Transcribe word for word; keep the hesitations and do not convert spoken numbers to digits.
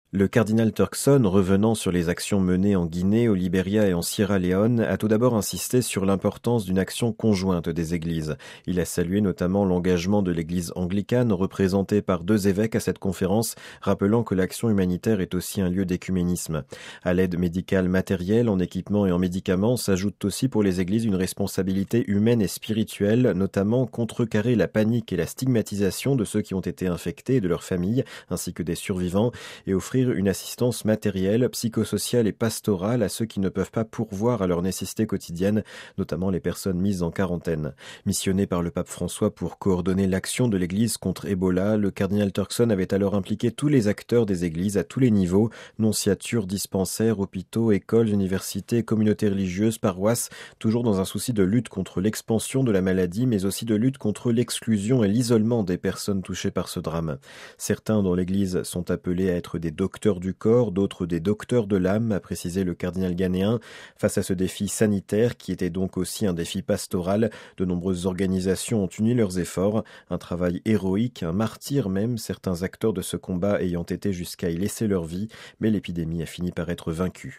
Le cardinal Turkson, revenant sur les actions menées en Guinée, au Libéria et en Sierra Leone, a tout d'abord insisté sur l'importance d'une action conjointe des églises. Il a salué notamment l'engagement de l'église anglicane, représentée par deux évêques à cette conférence, rappelant que l'action humanitaire est aussi un lieu d'écuménisme. À l'aide médicale matérielle, en équipement et en médicaments, s'ajoute aussi pour les églises une responsabilité humaine et spirituelle, notamment contrecarrer la panique et la stigmatisation de ceux qui ont été infectés et de leurs familles, ainsi que des survivants, et offrir une assistance matérielle, psychosociale et pastorale à ceux qui ne peuvent pas pourvoir à leurs nécessités quotidiennes, notamment les personnes mises en quarantaine. Missionné par le pape François pour coordonner l'action de l'Église contre Ebola, le cardinal Turkson avait alors impliqué tous les acteurs des églises à tous les niveaux, nonciatures, dispensaires, hôpitaux, écoles, universités, communautés religieuses, paroisses, toujours dans un souci de lutte contre l'expansion de la maladie, mais aussi de lutte contre l'exclusion et l'isolement des personnes touchées par ce drame. Certains dans l'Église sont appelés à être des docteurs du corps, d'autres des docteurs de l'âme, a précisé le cardinal ghanéen. Face à ce défi sanitaire, qui était donc aussi un défi pastoral, de nombreuses organisations ont uni leurs efforts. Un travail héroïque, un martyr même, certains acteurs de ce combat ayant été jusqu'à y laisser leur vie, mais l'épidémie a fini par être vaincue.